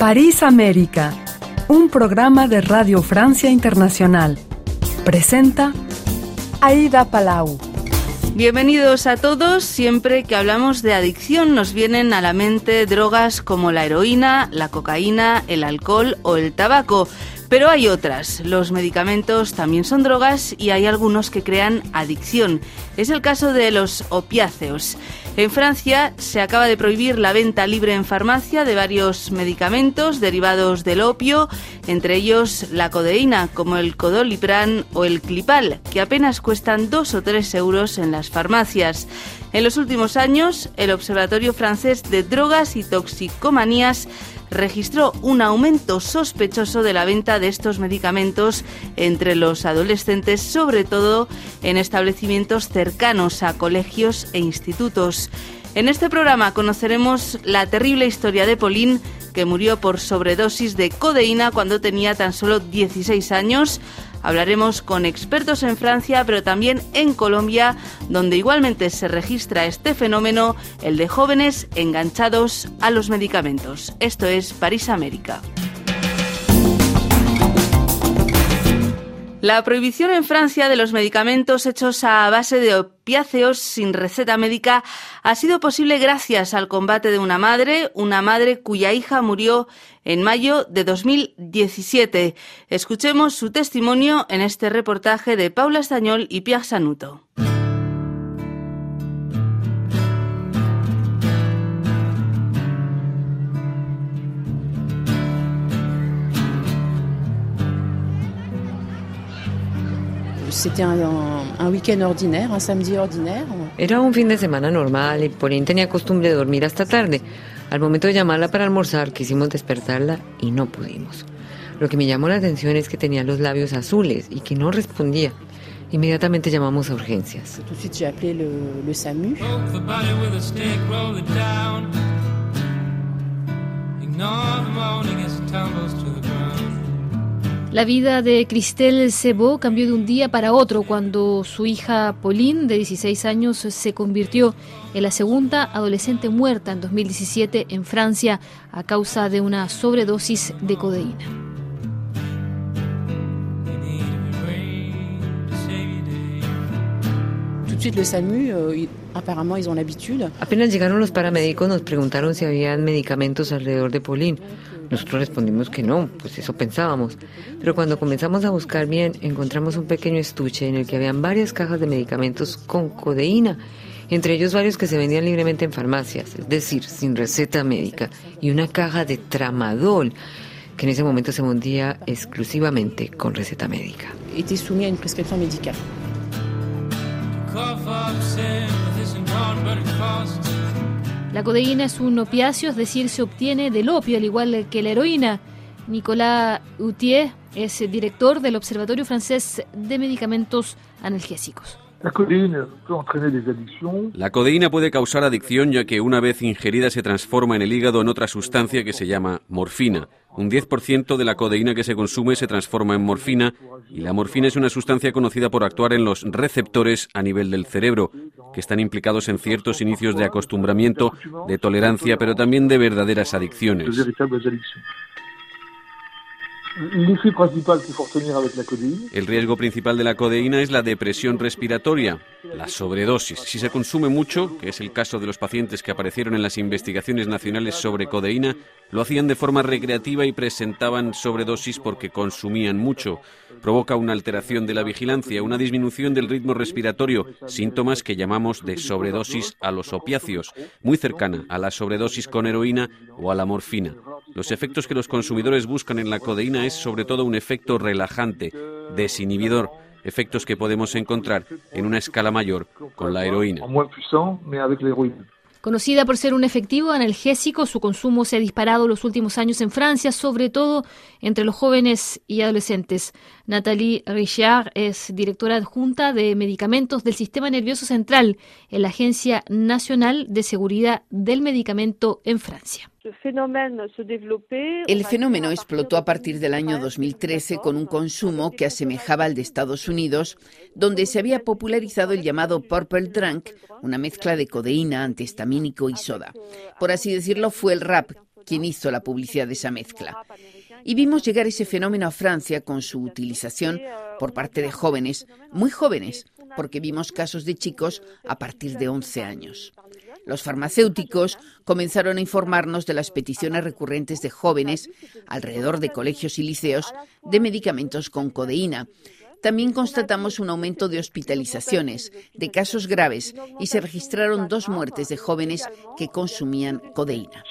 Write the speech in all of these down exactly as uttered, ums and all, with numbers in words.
París América, un programa de Radio Francia Internacional. Presenta Aida Palau. Bienvenidos a todos. Siempre que hablamos de adicción nos vienen a la mente drogas como la heroína, la cocaína, el alcohol o el tabaco. Pero hay otras. Los medicamentos también son drogas y hay algunos que crean adicción. Es el caso de los opiáceos. En Francia se acaba de prohibir la venta libre en farmacia de varios medicamentos derivados del opio, entre ellos la codeína, como el Codolipran o el Clipal, que apenas cuestan dos o tres euros en las farmacias. En los últimos años, el Observatorio Francés de Drogas y Toxicomanías registró un aumento sospechoso de la venta de estos medicamentos entre los adolescentes, sobre todo en establecimientos cercanos a colegios e institutos. En este programa conoceremos la terrible historia de Pauline, que murió por sobredosis de codeína cuando tenía tan solo dieciséis años. Hablaremos con expertos en Francia, pero también en Colombia, donde igualmente se registra este fenómeno, el de jóvenes enganchados a los medicamentos. Esto es París América. La prohibición en Francia de los medicamentos hechos a base de opiáceos sin receta médica ha sido posible gracias al combate de una madre, una madre cuya hija murió en mayo de dos mil diecisiete. Escuchemos su testimonio en este reportaje de Paula Estañol y Pierre Sanuto. Era un fin de semana normal y Pauline tenía costumbre de dormir hasta tarde. Al momento de llamarla para almorzar, quisimos despertarla y no pudimos. Lo que me llamó la atención es que tenía los labios azules y que no respondía. Inmediatamente llamamos a urgencias. La vida de Christelle Sebot cambió de un día para otro cuando su hija Pauline, de dieciséis años, se convirtió en la segunda adolescente muerta en dos mil diecisiete en Francia a causa de una sobredosis de codeína. Apenas llegaron los paramédicos, nos preguntaron si habían medicamentos alrededor de Pauline. Nosotros respondimos que no, pues eso pensábamos. Pero cuando comenzamos a buscar bien, encontramos un pequeño estuche en el que habían varias cajas de medicamentos con codeína, entre ellos varios que se vendían libremente en farmacias, es decir, sin receta médica, y una caja de tramadol, que en ese momento se vendía exclusivamente con receta médica. Était soumis à une prescription médicale. La codeína es un opiáceo, es decir, se obtiene del opio, al igual que la heroína. Nicolas Houtier es director del Observatorio Francés de Medicamentos Analgésicos. La codeína puede causar adicción, ya que una vez ingerida se transforma en el hígado en otra sustancia que se llama morfina. Un diez por ciento de la codeína que se consume se transforma en morfina, y la morfina es una sustancia conocida por actuar en los receptores a nivel del cerebro, que están implicados en ciertos inicios de acostumbramiento, de tolerancia, pero también de verdaderas adicciones. El riesgo principal de la codeína es la depresión respiratoria, la sobredosis. Si se consume mucho, que es el caso de los pacientes que aparecieron en las investigaciones nacionales sobre codeína, lo hacían de forma recreativa y presentaban sobredosis porque consumían mucho. Provoca una alteración de la vigilancia, una disminución del ritmo respiratorio, síntomas que llamamos de sobredosis a los opiáceos, muy cercana a la sobredosis con heroína o a la morfina. Los efectos que los consumidores buscan en la codeína es sobre todo un efecto relajante, desinhibidor, efectos que podemos encontrar en una escala mayor con la heroína. Conocida por ser un efectivo analgésico, su consumo se ha disparado los últimos años en Francia, sobre todo entre los jóvenes y adolescentes. Nathalie Richard es directora adjunta de medicamentos del Sistema Nervioso Central en la Agencia Nacional de Seguridad del Medicamento en Francia. El fenómeno explotó a partir del año dos mil trece con un consumo que asemejaba al de Estados Unidos, donde se había popularizado el llamado Purple Drunk, una mezcla de codeína, antihistamínico y soda. Por así decirlo, fue el rap quien hizo la publicidad de esa mezcla. Y vimos llegar ese fenómeno a Francia con su utilización por parte de jóvenes, muy jóvenes, porque vimos casos de chicos a partir de once años. Los farmacéuticos comenzaron a informarnos de las peticiones recurrentes de jóvenes alrededor de colegios y liceos de medicamentos con codeína. También constatamos un aumento de hospitalizaciones, de casos graves, y se registraron dos muertes de jóvenes que consumían codeína.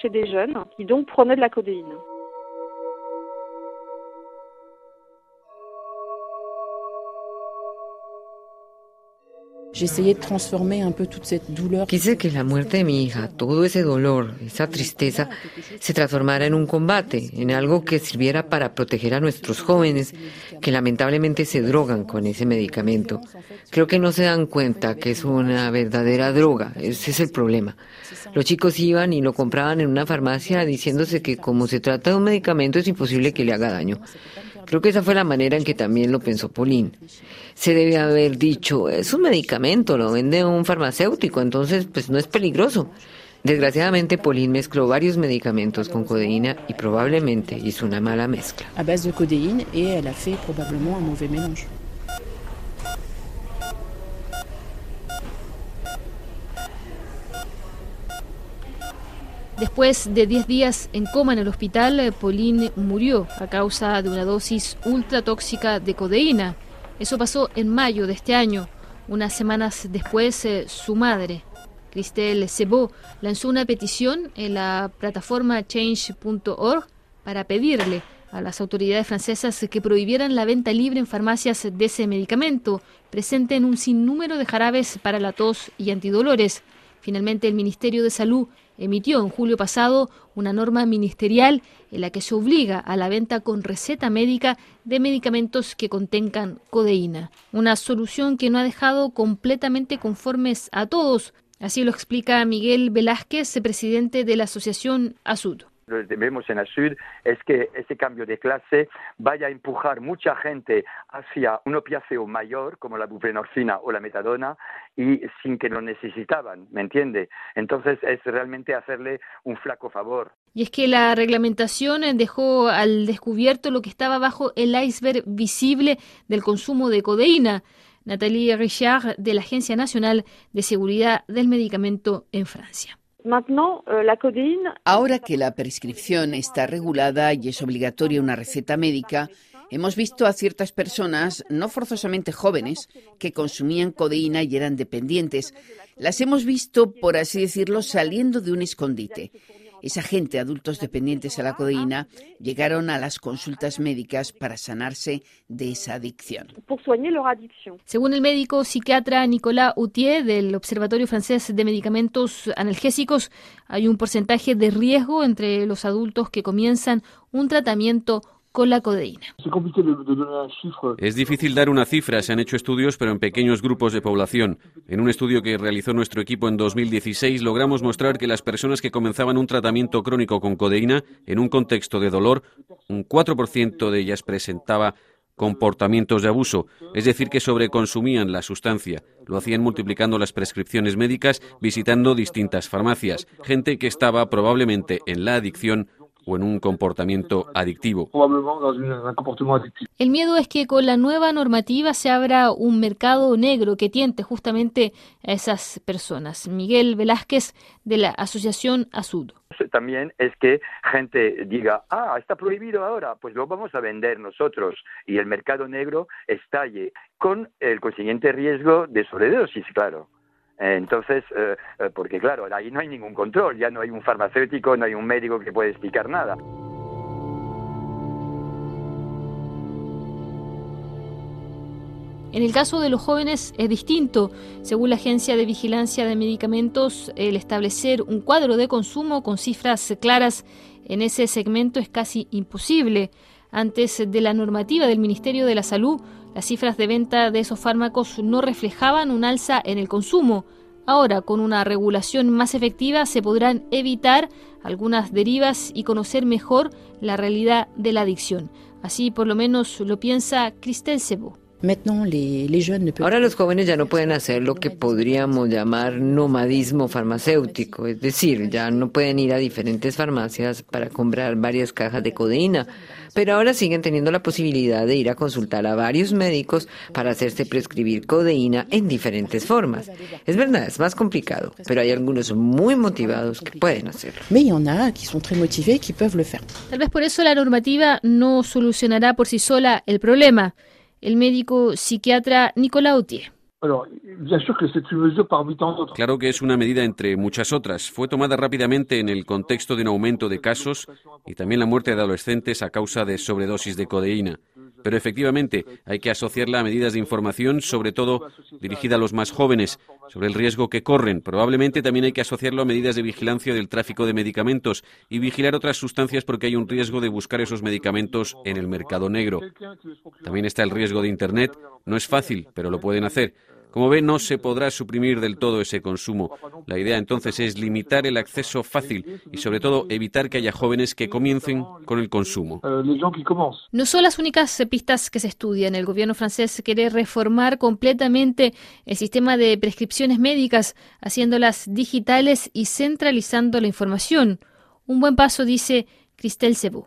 Quise que la muerte de mi hija, todo ese dolor, esa tristeza, se transformara en un combate, en algo que sirviera para proteger a nuestros jóvenes que lamentablemente se drogan con ese medicamento. Creo que no se dan cuenta que es una verdadera droga, ese es el problema. Los chicos iban y lo compraban en una farmacia diciéndose que como se trata de un medicamento es imposible que le haga daño. Creo que esa fue la manera en que también lo pensó Pauline. Se debe haber dicho, es un medicamento, lo vende un farmacéutico, entonces pues no es peligroso. Desgraciadamente, Pauline mezcló varios medicamentos con codeína y probablemente hizo una mala mezcla. A base de codéine y elle a fait probablement un mauvais mélange. Después de diez días en coma en el hospital, Pauline murió a causa de una dosis ultratóxica de codeína. Eso pasó en mayo de este año. Unas semanas después, eh, su madre, Christelle Sebot, lanzó una petición en la plataforma change punto org para pedirle a las autoridades francesas que prohibieran la venta libre en farmacias de ese medicamento, presente en un sinnúmero de jarabes para la tos y antidolores. Finalmente, el Ministerio de Salud emitió en julio pasado una norma ministerial en la que se obliga a la venta con receta médica de medicamentos que contengan codeína. Una solución que no ha dejado completamente conformes a todos. Así lo explica Miguel Velázquez, presidente de la asociación ASUD. Lo que vemos en ASUD es que ese cambio de clase vaya a empujar mucha gente hacia un opiáceo mayor, como la buprenorfina o la metadona, y sin que lo necesitaban, ¿me entiende? Entonces es realmente hacerle un flaco favor. Y es que la reglamentación dejó al descubierto lo que estaba bajo el iceberg visible del consumo de codeína. Nathalie Richard, de la Agencia Nacional de Seguridad del Medicamento en Francia. Ahora que la prescripción está regulada y es obligatoria una receta médica, hemos visto a ciertas personas, no forzosamente jóvenes, que consumían codeína y eran dependientes. Las hemos visto, por así decirlo, saliendo de un escondite. Esa gente, adultos dependientes a la codeína, llegaron a las consultas médicas para sanarse de esa adicción. Según el médico psiquiatra Nicolas Houtier del Observatorio Francés de Medicamentos Analgésicos, hay un porcentaje de riesgo entre los adultos que comienzan un tratamiento con la codeína. Es difícil dar una cifra, se han hecho estudios, pero en pequeños grupos de población. En un estudio que realizó nuestro equipo en dos mil dieciséis, logramos mostrar que las personas que comenzaban un tratamiento crónico con codeína, en un contexto de dolor, un cuatro por ciento de ellas presentaba comportamientos de abuso, es decir, que sobreconsumían la sustancia. Lo hacían multiplicando las prescripciones médicas, visitando distintas farmacias. Gente que estaba probablemente en la adicción o en un comportamiento adictivo. El miedo es que con la nueva normativa se abra un mercado negro que tiente justamente a esas personas. Miguel Velázquez, de la asociación ASUD. También es que gente diga, ah, está prohibido ahora, pues lo vamos a vender nosotros, y el mercado negro estalle, con el consiguiente riesgo de sobredosis, claro. Entonces, eh, porque claro, ahí no hay ningún control, ya no hay un farmacéutico, no hay un médico que pueda explicar nada. En el caso de los jóvenes es distinto. Según la Agencia de Vigilancia de Medicamentos, el establecer un cuadro de consumo con cifras claras en ese segmento es casi imposible. Antes de la normativa del Ministerio de la Salud, las cifras de venta de esos fármacos no reflejaban un alza en el consumo. Ahora, con una regulación más efectiva, se podrán evitar algunas derivas y conocer mejor la realidad de la adicción. Así, por lo menos, lo piensa Christelle Sebot. Ahora los jóvenes ya no pueden hacer lo que podríamos llamar nomadismo farmacéutico, es decir, ya no pueden ir a diferentes farmacias para comprar varias cajas de codeína, pero ahora siguen teniendo la posibilidad de ir a consultar a varios médicos para hacerse prescribir codeína en diferentes formas. Es verdad, es más complicado, pero hay algunos muy motivados que pueden hacerlo. Tal vez por eso la normativa no solucionará por sí sola el problema. El médico psiquiatra Nicolas Autier. Claro que es una medida entre muchas otras. Fue tomada rápidamente en el contexto de un aumento de casos y también la muerte de adolescentes a causa de sobredosis de codeína. Pero efectivamente hay que asociarla a medidas de información, sobre todo dirigida a los más jóvenes, sobre el riesgo que corren. Probablemente también hay que asociarlo a medidas de vigilancia del tráfico de medicamentos y vigilar otras sustancias porque hay un riesgo de buscar esos medicamentos en el mercado negro. También está el riesgo de Internet. No es fácil, pero lo pueden hacer. Como ve, no se podrá suprimir del todo ese consumo. La idea entonces es limitar el acceso fácil y sobre todo evitar que haya jóvenes que comiencen con el consumo. No son las únicas pistas que se estudian. El gobierno francés quiere reformar completamente el sistema de prescripciones médicas, haciéndolas digitales y centralizando la información. Un buen paso, dice Christelle Sebou.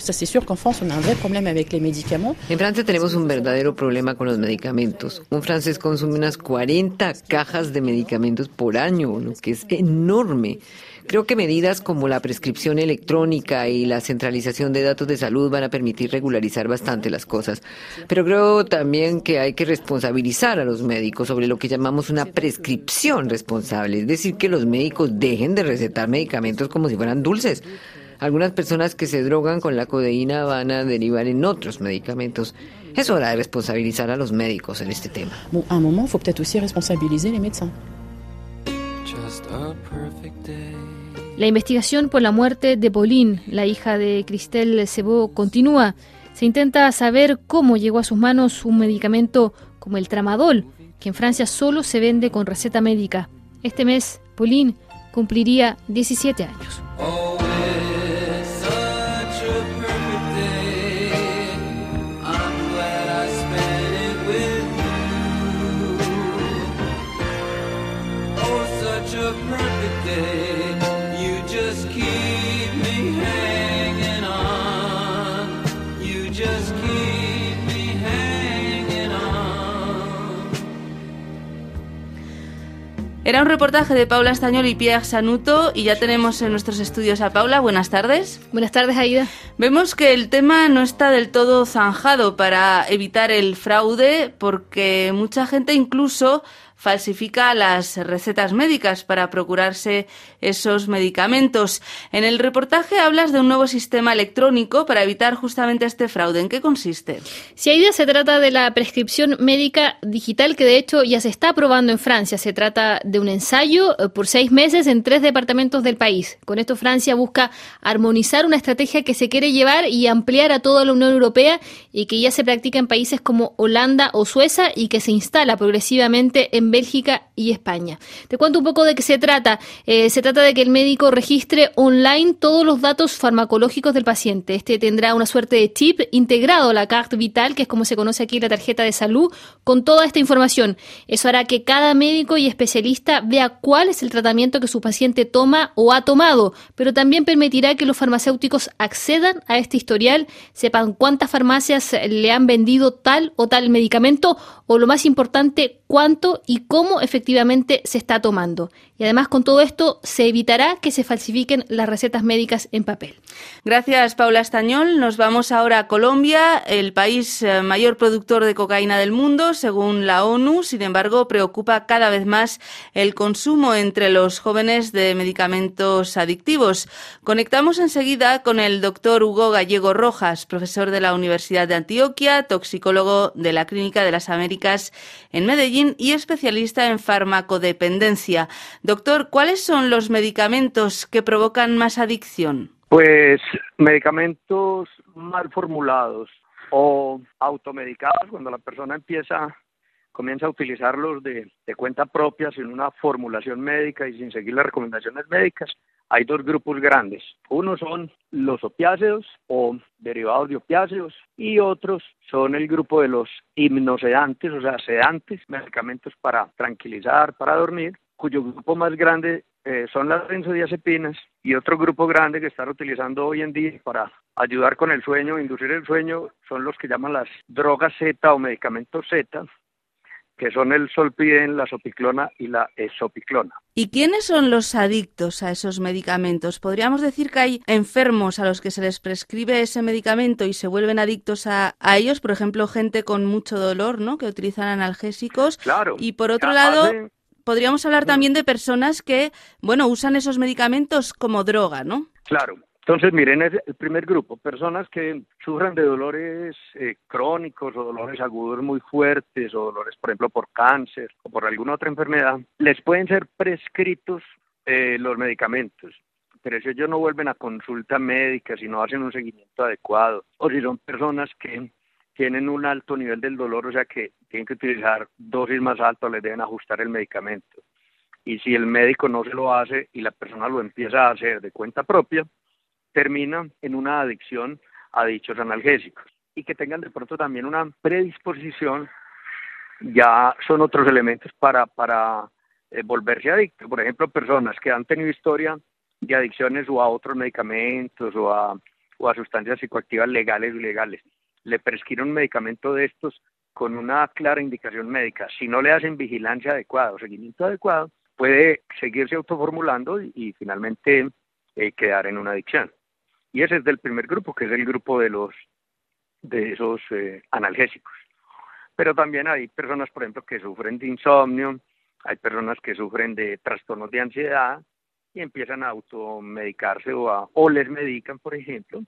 En Francia tenemos un verdadero problema con los medicamentos. Un francés consume unas cuarenta cajas de medicamentos por año, lo que es enorme. Creo que medidas como la prescripción electrónica y la centralización de datos de salud van a permitir regularizar bastante las cosas. Pero creo también que hay que responsabilizar a los médicos sobre lo que llamamos una prescripción responsable, es decir, que los médicos dejen de recetar medicamentos como si fueran dulces. Algunas personas que se drogan con la codeína van a derivar en otros medicamentos. Es hora de responsabilizar a los médicos en este tema. Bon, à un moment, il faut peut-être aussi responsabiliser les médecins. La investigación por la muerte de Pauline, la hija de Christelle Sebou, continúa. Se intenta saber cómo llegó a sus manos un medicamento como el tramadol, que en Francia solo se vende con receta médica. Este mes, Pauline cumpliría diecisiete años. Era un reportaje de Paula Estañol y Pierre Sanuto y ya tenemos en nuestros estudios a Paula. Buenas tardes. Buenas tardes, Aida. Vemos que el tema no está del todo zanjado para evitar el fraude porque mucha gente incluso falsifica las recetas médicas para procurarse esos medicamentos. En el reportaje hablas de un nuevo sistema electrónico para evitar justamente este fraude. ¿En qué consiste? Si Aida, se trata de la prescripción médica digital que de hecho ya se está aprobando en Francia. Se trata de un ensayo por seis meses en tres departamentos del país. Con esto Francia busca armonizar una estrategia que se quiere llevar y ampliar a toda la Unión Europea y que ya se practica en países como Holanda o Suecia y que se instala progresivamente en Bélgica y España. Te cuento un poco de qué se trata. Eh, se trata de que el médico registre online todos los datos farmacológicos del paciente. Este tendrá una suerte de chip integrado a la carte vital, que es como se conoce aquí la tarjeta de salud, con toda esta información. Eso hará que cada médico y especialista vea cuál es el tratamiento que su paciente toma o ha tomado, pero también permitirá que los farmacéuticos accedan a este historial, sepan cuántas farmacias le han vendido tal o tal medicamento, o lo más importante, cuánto y cómo efectivamente se está tomando. Y además, con todo esto, se evitará que se falsifiquen las recetas médicas en papel. Gracias, Paula Estañol. Nos vamos ahora a Colombia, el país mayor productor de cocaína del mundo, según la ONU. Sin embargo, preocupa cada vez más el consumo entre los jóvenes de medicamentos adictivos. Conectamos enseguida con el doctor Hugo Gallego Rojas, profesor de la Universidad de Antioquia, toxicólogo de la Clínica de las Américas en Medellín y especialista en farmacodependencia. Doctor, ¿cuáles son los medicamentos que provocan más adicción? Pues medicamentos mal formulados o automedicados, cuando la persona empieza, comienza a utilizarlos de, de cuenta propia, sin una formulación médica y sin seguir las recomendaciones médicas, hay dos grupos grandes. Unos son los opiáceos o derivados de opiáceos y otros son el grupo de los hipnosedantes, o sea, sedantes, medicamentos para tranquilizar, para dormir, cuyo grupo más grande eh, son las benzodiazepinas, y otro grupo grande que están utilizando hoy en día para ayudar con el sueño, inducir el sueño, son los que llaman las drogas Z o medicamentos Z, que son el zolpidem, la zopiclona y la esopiclona. ¿Y quiénes son los adictos a esos medicamentos? ¿Podríamos decir que hay enfermos a los que se les prescribe ese medicamento y se vuelven adictos a, a ellos? Por ejemplo, gente con mucho dolor, ¿no?, que utilizan analgésicos. Claro. Y por otro lado, hace... podríamos hablar también de personas que, bueno, usan esos medicamentos como droga, ¿no? Claro. Entonces, miren, es el primer grupo, personas que sufren de dolores eh, crónicos o dolores agudos muy fuertes o dolores, por ejemplo, por cáncer o por alguna otra enfermedad, les pueden ser prescritos eh, los medicamentos, pero si ellos no vuelven a consulta médica, si no hacen un seguimiento adecuado, o si son personas que tienen un alto nivel del dolor, o sea que tienen que utilizar dosis más altas, les deben ajustar el medicamento. Y si el médico no se lo hace y la persona lo empieza a hacer de cuenta propia, termina en una adicción a dichos analgésicos. Y que tengan de pronto también una predisposición, ya son otros elementos para, para eh, volverse adictos. Por ejemplo, personas que han tenido historia de adicciones o a otros medicamentos o a, o a sustancias psicoactivas legales o ilegales. Le prescriben un medicamento de estos con una clara indicación médica. Si no le hacen vigilancia adecuada o seguimiento adecuado, puede seguirse autoformulando y, y finalmente eh, quedar en una adicción. Y ese es del primer grupo, que es el grupo de los de esos eh, analgésicos. Pero también hay personas, por ejemplo, que sufren de insomnio, hay personas que sufren de trastornos de ansiedad y empiezan a automedicarse o, a, o les medican, por ejemplo,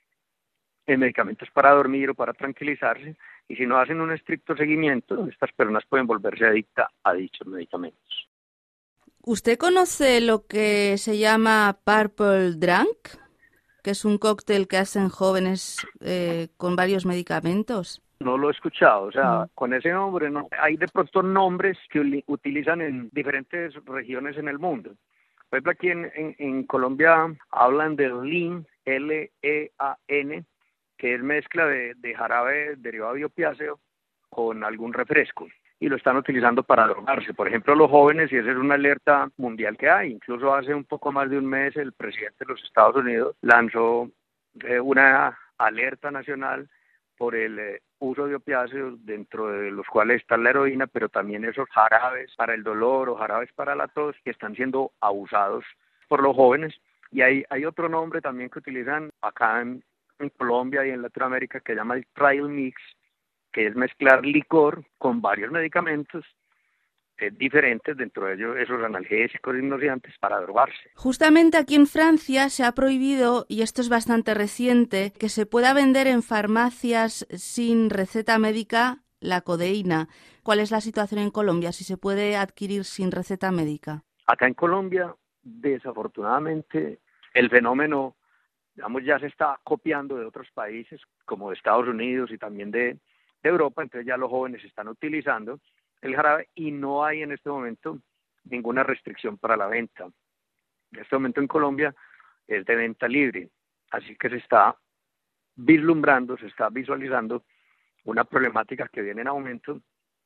en medicamentos para dormir o para tranquilizarse, y si no hacen un estricto seguimiento, estas personas pueden volverse adictas a dichos medicamentos. ¿Usted conoce lo que se llama Purple Drunk? Que es un cóctel que hacen jóvenes eh, con varios medicamentos. No lo he escuchado, o sea, mm. con ese nombre no. Hay de pronto nombres que utilizan en diferentes regiones en el mundo. Por ejemplo, aquí en, en, en Colombia hablan de Lean, L E A N, que es mezcla de, de jarabe derivado de opiáceo con algún refresco, y lo están utilizando para drogarse. Por ejemplo, los jóvenes, y esa es una alerta mundial que hay. Incluso hace un poco más de un mes el presidente de los Estados Unidos lanzó eh, una alerta nacional por el eh, uso de opiáceos, dentro de los cuales está la heroína, pero también esos jarabes para el dolor o jarabes para la tos que están siendo abusados por los jóvenes. Y hay, hay otro nombre también que utilizan acá en, en Colombia y en Latinoamérica que se llama el trail mix, que es mezclar licor con varios medicamentos eh, diferentes, dentro de ellos esos analgésicos y hipnoseantes, para drogarse. Justamente aquí en Francia se ha prohibido, y esto es bastante reciente, que se pueda vender en farmacias sin receta médica la codeína. ¿Cuál es la situación en Colombia, si se puede adquirir sin receta médica? Acá en Colombia, desafortunadamente, el fenómeno, digamos, ya se está copiando de otros países, como de Estados Unidos y también de de Europa, entonces ya los jóvenes están utilizando el jarabe y no hay en este momento ninguna restricción para la venta. En este momento en Colombia es de venta libre, así que se está vislumbrando, se está visualizando una problemática que viene en aumento,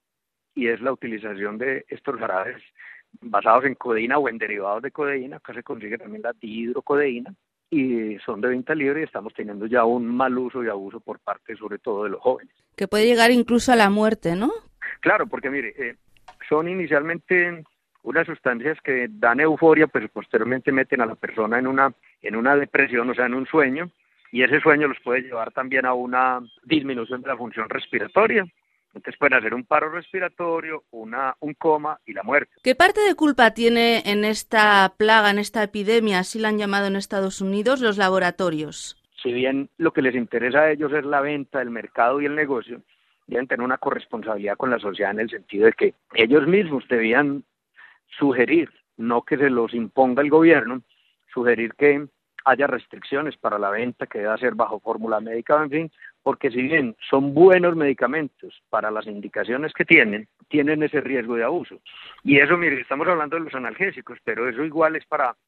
y es la utilización de estos jarabes basados en codeína o en derivados de codeína. Acá se consigue también la dihidrocodeína, y son de venta libre, y estamos teniendo ya un mal uso y abuso por parte sobre todo de los jóvenes. Que puede llegar incluso a la muerte, ¿no? Claro, porque mire, eh, son inicialmente unas sustancias que dan euforia, pero posteriormente meten a la persona en una, en una depresión, o sea, en un sueño, y ese sueño los puede llevar también a una disminución de la función respiratoria. Entonces pueden hacer un paro respiratorio, una, un coma y la muerte. ¿Qué parte de culpa tiene en esta plaga, en esta epidemia, así la han llamado en Estados Unidos, los laboratorios? Si bien lo que les interesa a ellos es la venta, el mercado y el negocio, deben tener una corresponsabilidad con la sociedad, en el sentido de que ellos mismos debían sugerir, no que se los imponga el gobierno, sugerir que haya restricciones para la venta, que deba ser bajo fórmula médica, en fin, porque si bien son buenos medicamentos para las indicaciones que tienen, tienen ese riesgo de abuso. Y eso, mire, estamos hablando de los analgésicos, pero eso igual es para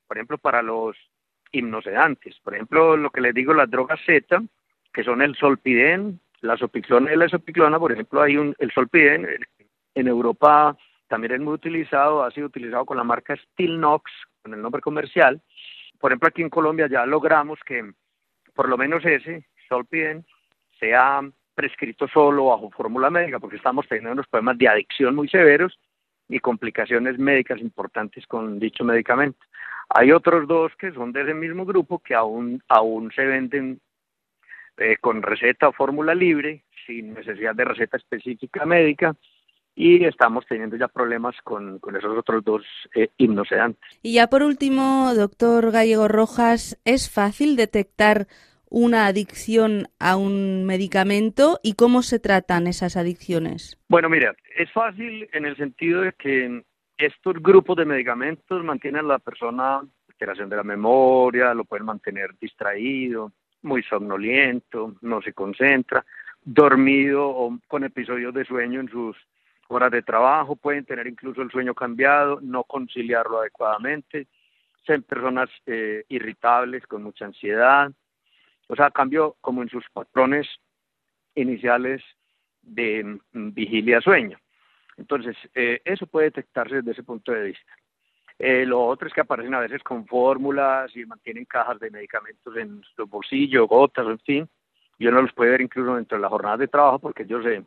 por ejemplo, para los hipnosedantes. Por ejemplo, lo que les digo, las drogas Z, que son el Zolpidem, la Sopiclona y la Sopiclona, por ejemplo, hay un, el Zolpidem, en Europa también es muy utilizado, ha sido utilizado con la marca Stilnox, con el nombre comercial. Por ejemplo, aquí en Colombia ya logramos que por lo menos ese, Zolpidem, sea prescrito solo bajo fórmula médica, porque estamos teniendo unos problemas de adicción muy severos y complicaciones médicas importantes con dicho medicamento. Hay otros dos que son de ese mismo grupo que aún, aún se venden eh, con receta o fórmula libre, sin necesidad de receta específica médica, y estamos teniendo ya problemas con, con esos otros dos eh, hipnosedantes. Y ya por último, doctor Gallego Rojas, ¿es fácil detectar una adicción a un medicamento y cómo se tratan esas adicciones? Bueno, mira, es fácil en el sentido de que estos grupos de medicamentos mantienen a la persona alteración de la memoria, lo pueden mantener distraído, muy somnoliento, no se concentra, dormido o con episodios de sueño en sus horas de trabajo, pueden tener incluso el sueño cambiado, no conciliarlo adecuadamente, ser personas eh, irritables, con mucha ansiedad, o sea, cambio como en sus patrones iniciales de mm, vigilia-sueño. Entonces, eh, eso puede detectarse desde ese punto de vista. Eh, lo otro es que aparecen a veces con fórmulas y mantienen cajas de medicamentos en los bolsillos, gotas, en fin, y uno los puede ver incluso dentro de las jornadas de trabajo porque ellos se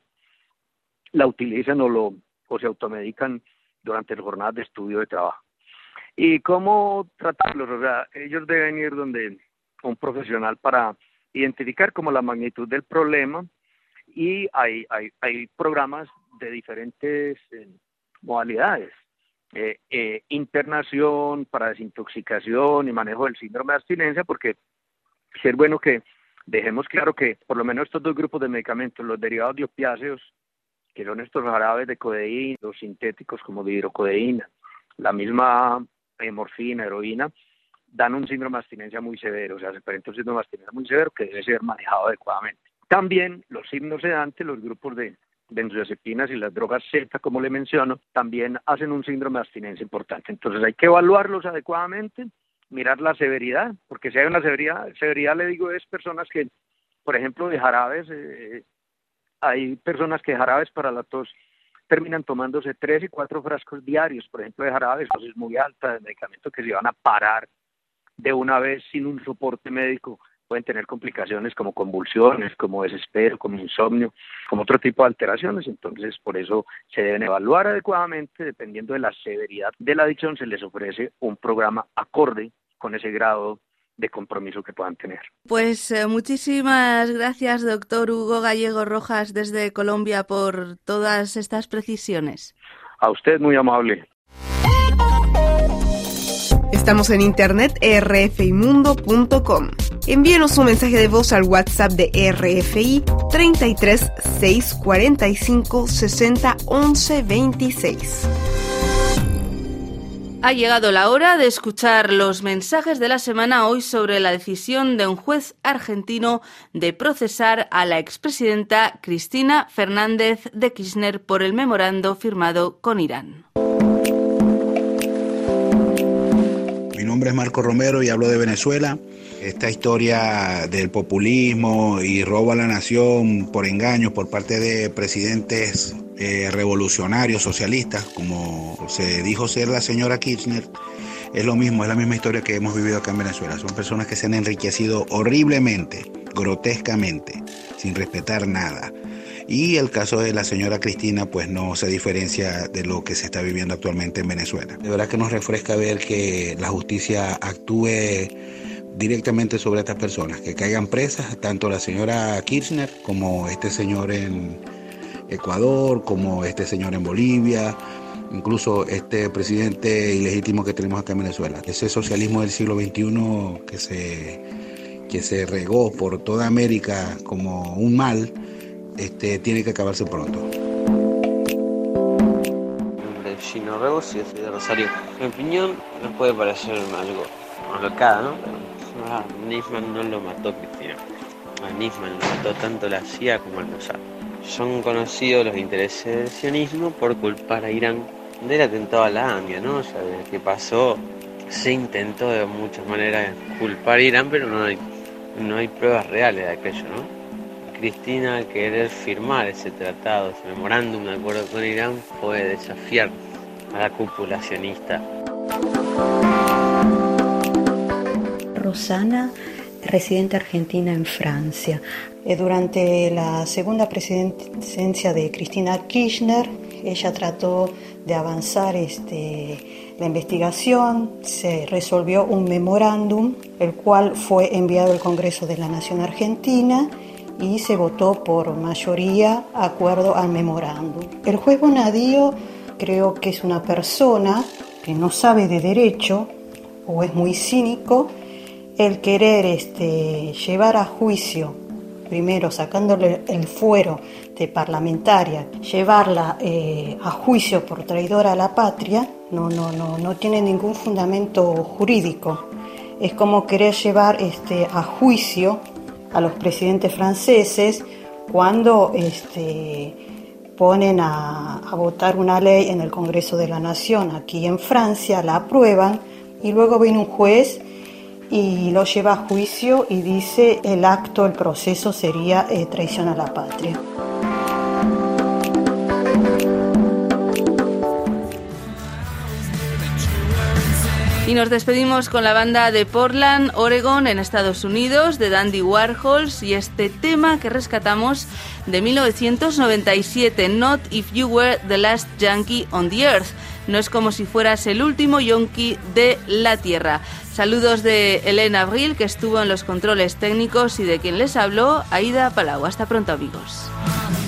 la utilizan o, lo, o se automedican durante las jornadas de estudio de trabajo. ¿Y cómo tratarlos? O sea, ellos deben ir donde un profesional para identificar como la magnitud del problema, y hay, hay, hay programas de diferentes eh, modalidades. Eh, eh, internación para desintoxicación y manejo del síndrome de abstinencia, porque es bueno que dejemos claro que por lo menos estos dos grupos de medicamentos, los derivados de opiáceos, que son estos jarabes de codeína, los sintéticos como de hidrocodeína, la misma eh, morfina, heroína, dan un síndrome de abstinencia muy severo, o sea, se presenta un síndrome de abstinencia muy severo que debe ser manejado adecuadamente. También los hipnosedantes, los grupos de benzodiazepinas y las drogas Z, como le menciono, también hacen un síndrome de abstinencia importante. Entonces hay que evaluarlos adecuadamente, mirar la severidad, porque si hay una severidad, severidad le digo es personas que, por ejemplo, de jarabes, eh, hay personas que jarabes para la tos terminan tomándose tres y cuatro frascos diarios, por ejemplo, de jarabes, dosis muy alta, de medicamentos que se van a parar de una vez sin un soporte médico. Pueden tener complicaciones como convulsiones, como desespero, como insomnio, como otro tipo de alteraciones. Entonces, por eso se deben evaluar adecuadamente, dependiendo de la severidad de la adicción, se les ofrece un programa acorde con ese grado de compromiso que puedan tener. Pues eh, muchísimas gracias, doctor Hugo Gallego Rojas, desde Colombia, por todas estas precisiones. A usted, muy amable. Estamos en internet, r f i mundo punto com. Envíenos un mensaje de voz al WhatsApp de R F I treinta y tres, seiscientos cuarenta y cinco, sesenta, once, veintiséis. Ha llegado la hora de escuchar los mensajes de la semana hoy sobre la decisión de un juez argentino de procesar a la expresidenta Cristina Fernández de Kirchner por el memorando firmado con Irán. Mi nombre es Marco Romero y hablo de Venezuela. Esta historia del populismo y robo a la nación por engaños por parte de presidentes eh, revolucionarios, socialistas, como se dijo ser la señora Kirchner, es lo mismo, es la misma historia que hemos vivido acá en Venezuela. Son personas que se han enriquecido horriblemente, grotescamente, sin respetar nada. Y el caso de la señora Cristina pues no se diferencia de lo que se está viviendo actualmente en Venezuela. De verdad que nos refresca ver que la justicia actúe directamente sobre estas personas, que caigan presas, tanto la señora Kirchner como este señor en Ecuador, como este señor en Bolivia, incluso este presidente ilegítimo que tenemos acá en Venezuela. Ese socialismo del siglo veintiuno que se, que se regó por toda América como un mal, este, tiene que acabarse pronto. Gino Rebos y soy de Rosario. Mi opinión nos puede parecer algo alocada, ¿no? Pero a Nisman no lo mató Cristina. A Nisman lo mató tanto la C I A como el Mossad. Son conocidos los intereses del sionismo por culpar a Irán del atentado a la AMIA, ¿no? O sea, desde que pasó se intentó de muchas maneras culpar a Irán, pero no hay, no hay pruebas reales de aquello, ¿no? Cristina, al querer firmar ese tratado, ese memorándum de acuerdo con Irán, fue desafiar a la cúpula sionista. Rosana, residente argentina en Francia. Durante la segunda presidencia de Cristina Kirchner, ella trató de avanzar este, la investigación, se resolvió un memorándum, el cual fue enviado al Congreso de la Nación Argentina y se votó por mayoría acuerdo al memorándum. El juez Bonadío creo que es una persona que no sabe de derecho o es muy cínico el querer este, llevar a juicio, primero sacándole el fuero de parlamentaria, llevarla eh, a juicio por traidora a la patria, no, no, no, no tiene ningún fundamento jurídico. Es como querer llevar este, a juicio a los presidentes franceses cuando este, ponen a, a votar una ley en el Congreso de la Nación aquí en Francia, la aprueban y luego viene un juez y lo lleva a juicio y dice el acto, el proceso sería eh, traición a la patria. Y nos despedimos con la banda de Portland, Oregon, en Estados Unidos, de Dandy Warhols, y este tema que rescatamos de mil novecientos noventa y siete, Not If You Were the Last Yankee on the Earth. No es como si fueras el último yonki de la Tierra. Saludos de Elena Abril, que estuvo en los controles técnicos, y de quien les habló, Aida Palau. Hasta pronto, amigos.